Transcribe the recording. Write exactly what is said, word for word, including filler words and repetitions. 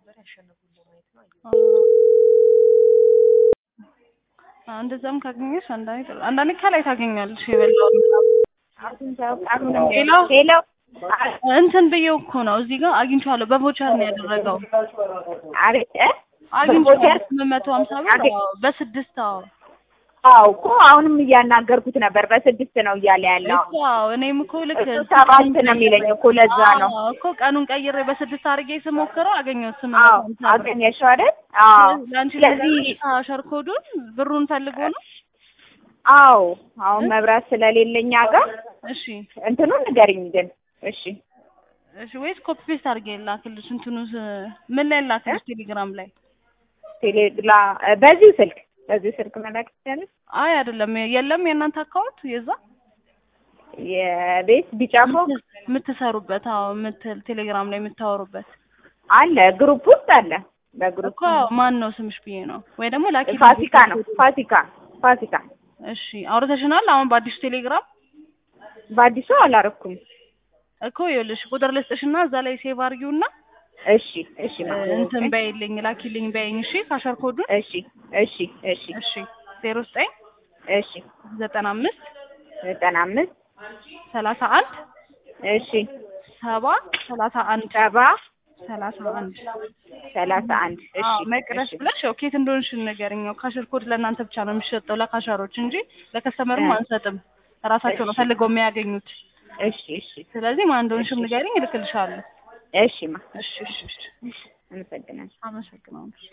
እንደዛም ካገኘሽ አንዳንዴ አንዳንዴ ከላይ ታገኛለሽ የበላውን ሄሎ ሄሎ እንትን ብዬው እኮ ነው እዚህ ጋር አግኝቻለሁ በቮቸር ነው ያደረገው አቤት አግኝቻለሁ ስምንት መቶ ሀምሳ ብር በስድስት አዎ አው እኮ አሁንም እያናገርኩት ነበር በስድስት ነው እያለ ያለው እኮ እኔም እኮ ልክ ሰባት ነው የሚለኝ እኮ ለዛ ነው እኮ ቀኑን ቀይሬ በስድስት አድርጌ ስሞክረው አገኘሁት ስምንት መቶ ሀምሳ ብር አገኘሽው አይደል አዎ ስለዚህ ሸርኮዱን ብሩን ፈልጎ ነው አው አሁን መብራት ስለሌለኛ ጋር እሺ እንትኑን ንገሪኝ ግን እሺ እሺ ወይስ ኮፒ ፔስት አድርጌ ላክልሽ እንትኑ ምን ላይ ላክልሽ ቴሌግራም ላይ ቴሌግራም በዚህ ስልክ በዚህ ስልክ መላክ ይችላል አይ አይደለም የለም የእናንተ አካውንት የዛ የቤት ቢጫፎ የምትሰሩበት አዎ ምትል ቴሌግራም ላይ የምታወሩበት አለ ግሩፕ ውስጥ አለ በግሩፕ እኮ ማን ነው ስምሽ ብዬ ነው ወይ ደግሞ ላኪ ፋሲካ ነው ፋሲካ ፋሲካ እሺ አውርተሽናል አሁን በአዲስ ቴሌግራም በአዲሱ አላረኩም እኮ ይኸውልሽ ቁጥር ልስጥሽና እዛ ላይ ሴቭ አድርጊውና እሺ እሺ እንትን በይልኝ ላኪልኝ በይኝ እሺ ካሸር ኮዱን እሺ እሺ እሺ እሺ ዜሮ ዘጠኝ እሺ ዘጠና አምስት ዘጠና አምስት ሰላሳ አንድ እሺ ሰባ ሰላሳ አንድ ሰባ ሰላሳ አንድ ሰላሳ አንድ እሺ መቅደስ ብለሽ ኦኬት እንደሆንሽ ንገሪኝ ካሸር ኮድ ለእናንተ ብቻ ነው የሚሸጠው ለካሸሮች እንጂ ለከስተመርም አንሰጥም ራሳቸው ነው ፈልገው የሚያገኙት እሺ እሺ ስለዚህ ማን እንደሆንሽም ንገሪኝ እልክልሻለሁ እሺ ማ እሺ እሺ አመሰግናለሁ አመሰግናለሁ